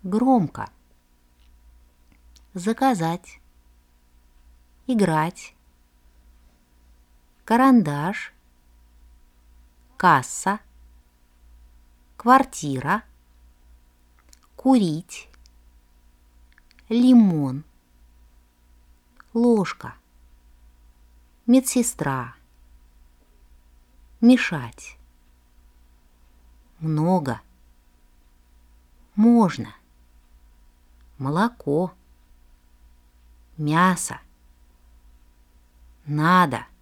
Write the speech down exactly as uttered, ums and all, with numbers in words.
Громко. Заказать. Играть. Карандаш. Касса. Квартира. Курить. Лимон. Ложка. Медсестра. Мешать. Много. Можно. Молоко. Мясо. Надо.